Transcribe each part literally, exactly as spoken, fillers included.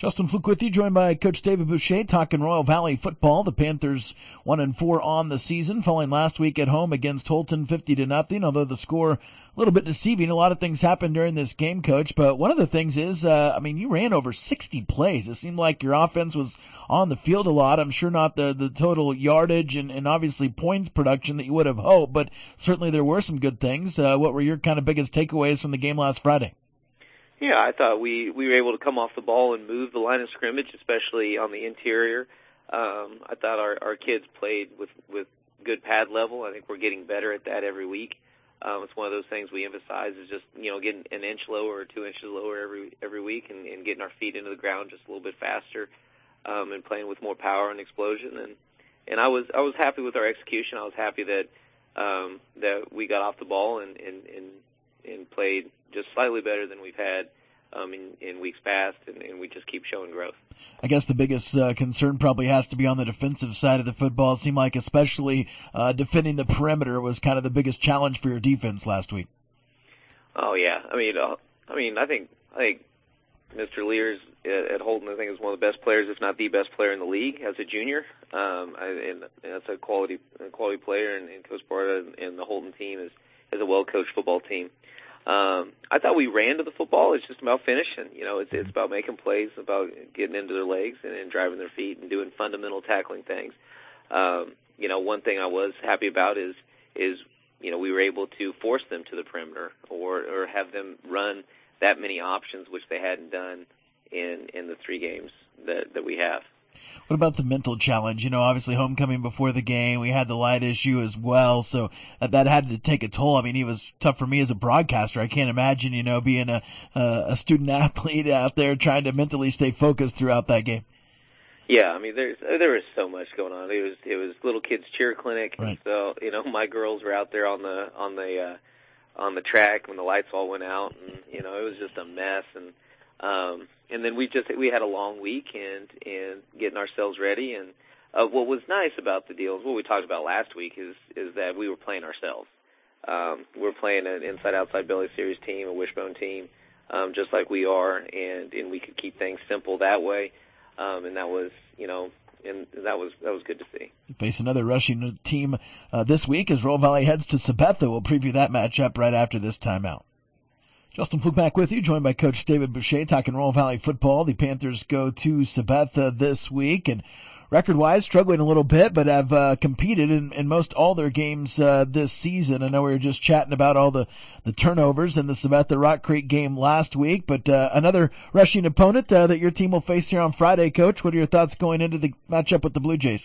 Justin Fluke with you, joined by Coach David Boucher, talking Royal Valley football. The Panthers one and four on the season, falling last week at home against Holton, fifty to nothing. Although the score a little bit deceiving, a lot of things happened during this game, Coach. But one of the things is, uh, I mean, you ran over sixty plays. It seemed like your offense was on the field a lot. I'm sure not the the total yardage and, and obviously points production that you would have hoped, but certainly there were some good things. Uh, what were your kind of biggest takeaways from the game last Friday? Yeah, I thought we, we were able to come off the ball and move the line of scrimmage, especially on the interior. Um, I thought our, our kids played with, with good pad level. I think we're getting better at that every week. Um, it's one of those things we emphasize is just, you know, getting an inch lower or two inches lower every every week and, and getting our feet into the ground just a little bit faster um, and playing with more power and explosion. And and I was I was happy with our execution. I was happy that um, that we got off the ball and, and, and, and played just slightly better than we've had um, in, in weeks past, and, and we just keep showing growth. I guess the biggest uh, concern probably has to be on the defensive side of the football. It seemed like especially uh, defending the perimeter was kind of the biggest challenge for your defense last week. Oh yeah, I mean, uh, I mean, I think I think Mister Lears at Holton, I think, is one of the best players, if not the best player in the league as a junior. Um, I, and, and that's a quality a quality player, and, and Coach Barta and, and the Holton team is is a well coached football team. Um, I thought we ran to the football. It's just about finishing. You know, it's it's about making plays, about getting into their legs and, and driving their feet and doing fundamental tackling things. Um, you know, one thing I was happy about is is you know we were able to force them to the perimeter or or have them run that many options, which they hadn't done in in the three games that that we have. What about the mental challenge? You know, obviously homecoming before the game, we had the light issue as well, so that had to take a toll. I mean, it was tough for me as a broadcaster. I can't imagine, you know, being a a student athlete out there trying to mentally stay focused throughout that game. Yeah, I mean, there's there was so much going on. It was it was little kids cheer clinic, right. And so you know, my girls were out there on the on the uh, on the track when the lights all went out, and you know, it was just a mess. And um, and then we just we had a long week and and getting ourselves ready. And uh, what was nice about the deal, what we talked about last week, is is that we were playing ourselves. Um, we're playing an inside-outside belly series team, a wishbone team, um, just like we are, and and we could keep things simple that way. Um, and that was, you know, and that was that was good to see. You face another rushing team uh, this week as Royal Valley heads to Sabetha. We'll preview that matchup right after this timeout. Justin Fluke back with you, joined by Coach David Boucher, talking Royal Valley football. The Panthers go to Sabetha this week, and record-wise, struggling a little bit, but have uh, competed in, in most all their games uh, this season. I know we were just chatting about all the, the turnovers in the Sabetha Rock Creek game last week, but uh, another rushing opponent uh, that your team will face here on Friday, Coach. What are your thoughts going into the matchup with the Blue Jays?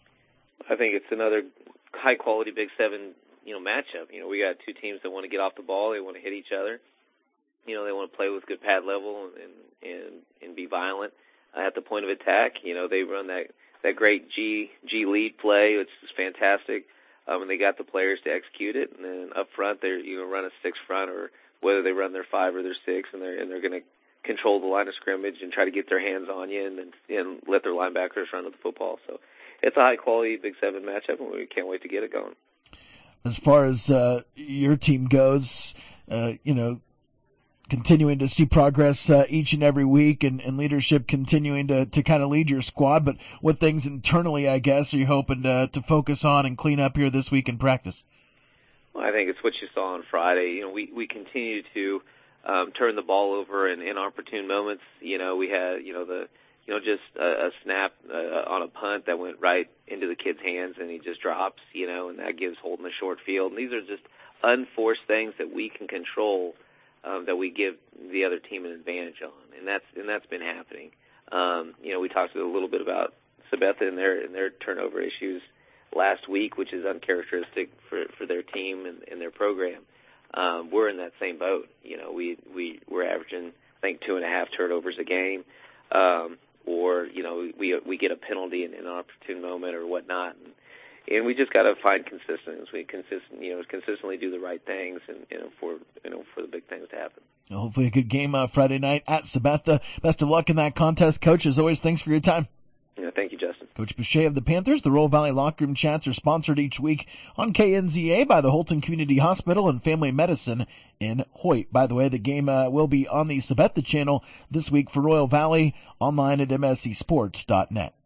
I think it's another high-quality Big Seven, you know, matchup. You know, we got two teams that want to get off the ball. They want to hit each other. You know, they want to play with good pad level and and, and be violent uh, at the point of attack. You know, they run that that great G G lead play, which is fantastic, um, and they got the players to execute it. And then up front, they're you know run a six front, or whether they run their five or their six, and they're and they're going to control the line of scrimmage and try to get their hands on you, and then and let their linebackers run with the football. So it's a high quality Big Seven matchup, and we can't wait to get it going. As far as uh, your team goes, uh, you know. continuing to see progress uh, each and every week, and, and leadership continuing to, to kind of lead your squad. But what things internally, I guess, are you hoping to, to focus on and clean up here this week in practice? Well, I think it's what you saw on Friday. You know, we, we continue to um, turn the ball over in inopportune moments. You know, we had, you know, the, you know, just a, a snap uh, on a punt that went right into the kid's hands, and he just drops, you know, and that gives Holton a short field. And these are just unforced things that we can control, Um, that we give the other team an advantage on, and that's and that's been happening. Um, you know, we talked a little bit about Sabetha and their and their turnover issues last week, which is uncharacteristic for, for their team and, and their program. Um, we're in that same boat. You know, we we we're averaging I think two and a half turnovers a game, um, or you know we we get a penalty in, in an opportune moment or whatnot. And, And we just got to find consistency. We consistent, you know, consistently do the right things, and you know, for you know, for the big things to happen. Hopefully, a good game uh, Friday night at Sabetha. Best of luck in that contest, Coach. As always, thanks for your time. Yeah, thank you, Justin. Coach Boucher of the Panthers. The Roll Valley Locker Room Chats are sponsored each week on K N Z A by the Holton Community Hospital and Family Medicine in Hoyt. By the way, the game uh, will be on the Sabetha channel this week for Royal Valley, online at m s c sports dot net.